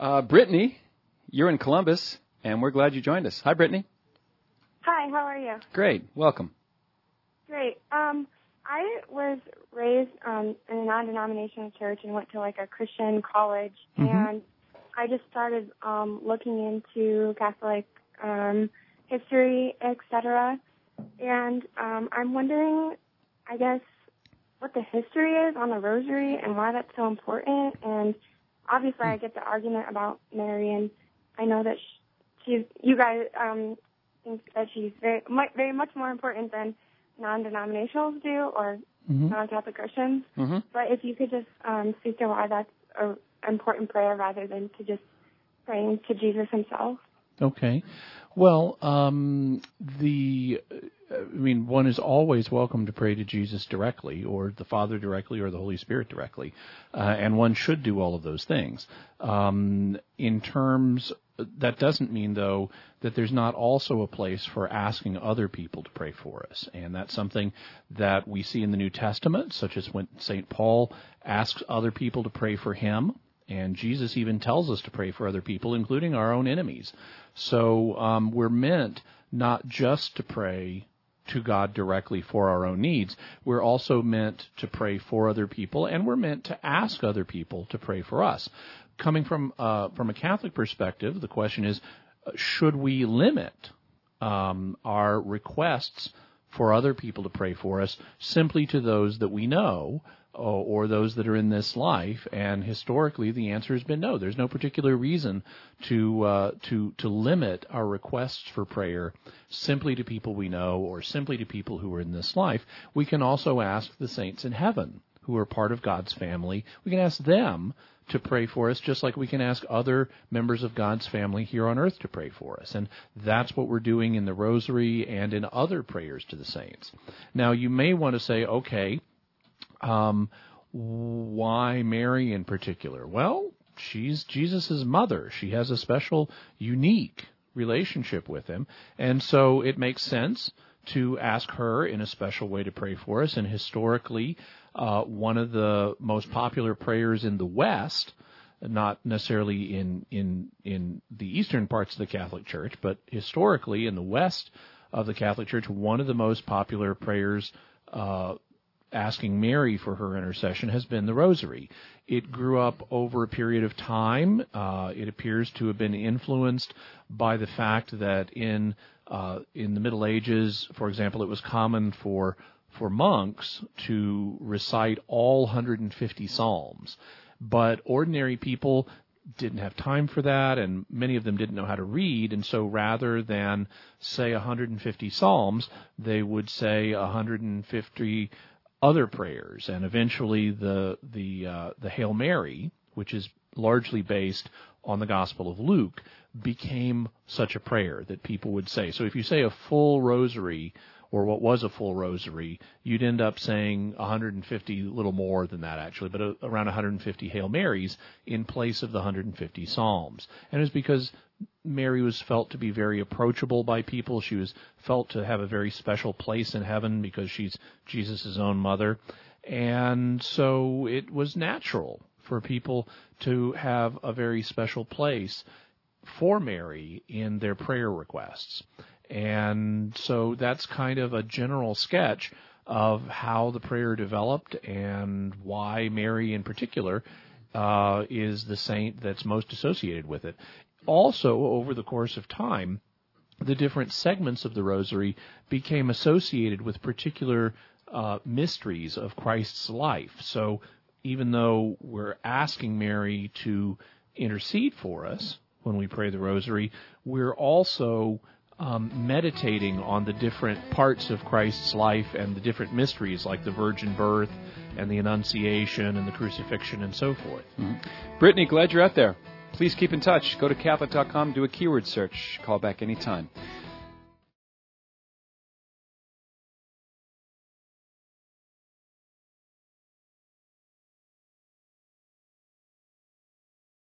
Brittany, you're in Columbus, and we're glad you joined us. Hi, Brittany. Hi, how are you? Great. Welcome. Great. I was raised in a non-denominational church and went to like a Christian college, and I just started looking into Catholic history, etc. And I'm wondering, I guess, what the history is on the Rosary and why that's so important. And obviously, I get the argument about Mary, and I know that you guys think that she's very much more important than non-denominationals do or non-Catholic Christians. But if you could just speak to why that's an important prayer rather than to just praying to Jesus himself. Okay. Well, one is always welcome to pray to Jesus directly, or the Father directly, or the Holy Spirit directly, and one should do all of those things. That doesn't mean, though, that there's not also a place for asking other people to pray for us, and that's something that we see in the New Testament, such as when St. Paul asks other people to pray for him. And Jesus even tells us to pray for other people, including our own enemies. So we're meant not just to pray to God directly for our own needs. We're also meant to pray for other people, and we're meant to ask other people to pray for us. Coming from a Catholic perspective, the question is, should we limit our requests for other people to pray for us simply to those that we know, or those that are in this life? And historically, the answer has been no. There's no particular reason to limit our requests for prayer simply to people we know or simply to people who are in this life. We can also ask the saints in heaven, who are part of God's family. We can ask them to pray for us, just like we can ask other members of God's family here on earth to pray for us. And that's what we're doing in the Rosary and in other prayers to the saints. Now, you may want to say, okay, why Mary in particular? Well, she's Jesus' mother. She has a special, unique relationship with him, and so it makes sense to ask her in a special way to pray for us. And historically, one of the most popular prayers in the West, not necessarily in the eastern parts of the Catholic Church, but historically in the West of the Catholic Church, one of the most popular prayers asking Mary for her intercession has been the Rosary. It grew up over a period of time. It appears to have been influenced by the fact that in the Middle Ages, for example, it was common for monks to recite all 150 psalms. But ordinary people didn't have time for that, and many of them didn't know how to read, and so rather than say 150 psalms, they would say 150 other prayers. And eventually the Hail Mary, which is largely based on the Gospel of Luke, became such a prayer that people would say. So if you say a full rosary, or what was a full rosary, you'd end up saying 150, a little more than that actually, but around 150 Hail Marys in place of the 150 Psalms. And it was because Mary was felt to be very approachable by people. She was felt to have a very special place in heaven because she's Jesus' own mother. And so it was natural for people to have a very special place for Mary in their prayer requests. And so that's kind of a general sketch of how the prayer developed and why Mary in particular is the saint that's most associated with it. Also, over the course of time, the different segments of the Rosary became associated with particular mysteries of Christ's life. So even though we're asking Mary to intercede for us when we pray the Rosary, we're also meditating on the different parts of Christ's life and the different mysteries like the virgin birth and the Annunciation and the crucifixion and so forth. Brittany, glad you're out there. Please keep in touch. Go to Catholic.com, do a keyword search. Call back anytime.